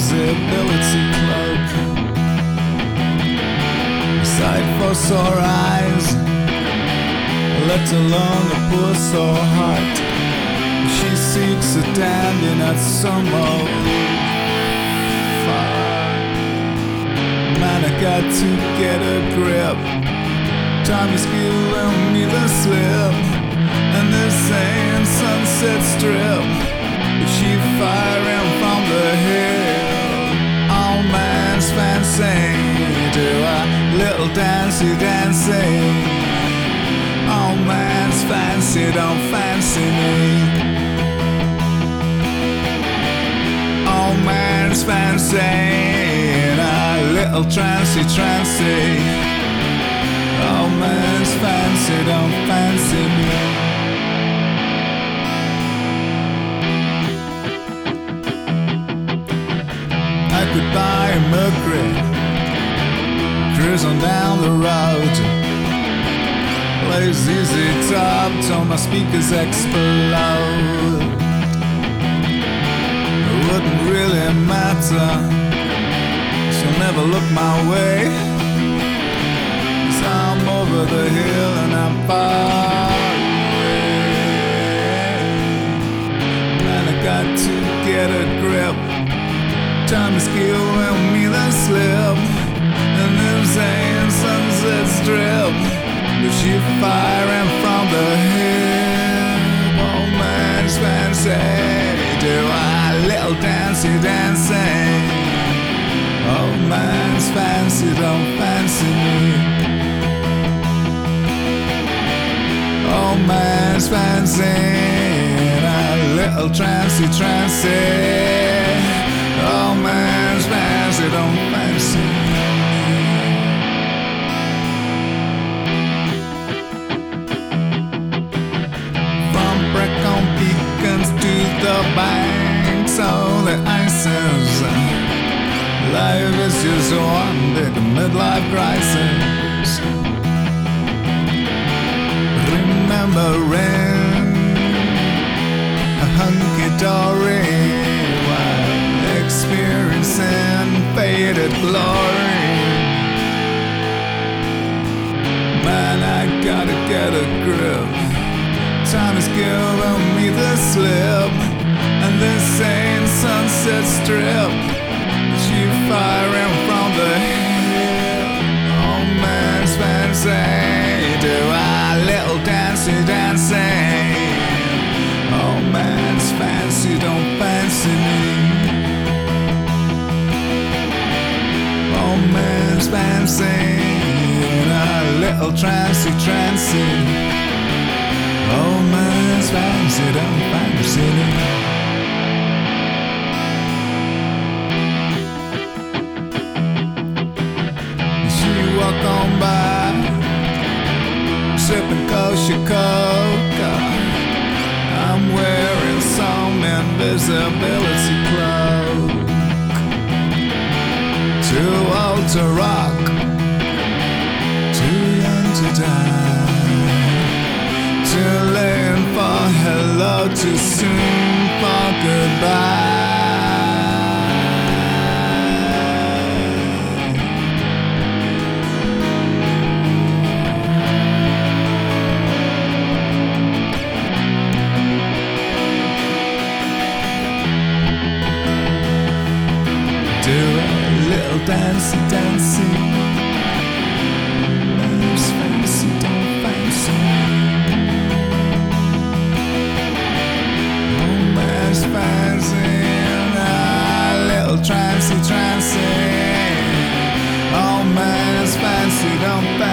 invisibility cloak, a sight for sore eyes, let alone a poor sore heart. She seeks a dandy, not some old fart. Man, I got to get a grip. Time is giving me the slip, and this ain't Sunset Strip. She firing from the hill. All man's fancy, do a little dancey dancey. All man's fancy, don't fancy me. All man's fancy, and a little trancey trancey. All man's fancy, don't fancy me. I could buy a Mercury, cruise on down the road, play ZZ Top till my speakers explode. It wouldn't really matter, she'll never look my way, 'cause I'm over the hill and I'm far away. Man, I got to get a grip. Time is giving me the slip, and this ain't Sunset Strip, but she firing from the hip. Oh man's fancy, do a little dancey dancing. Oh man's fancy, don't fancy me. Oh man's fancy, and a little trancey trancey. Oh man's fancy, don't fancy me. From Brecon Beacons to the banks of the ices, life is just one big midlife crisis. Remembering a hunky-dory, experiencing faded glory. Man, I gotta get a grip. Time is giving me the slip, and this ain't Sunset Strip. She firing from the hill. Oh man's fancy, do a little dancey dancing. Oh man's fancy, don't fancy me. Oh man's fancy, and a little trancey trancey. Oh man's fancy, don't fancy me. She walk on by, sipping kosher coca. I'm wearing some invisibility cloak. Too old to rock, too young to die, too late for hello, too soon for goodbye. Do a little dancey dancey. Man's fancy, don't fancy. Oh man's fancy, and a little trancey trancey. Oh man's fancy, don't fancy.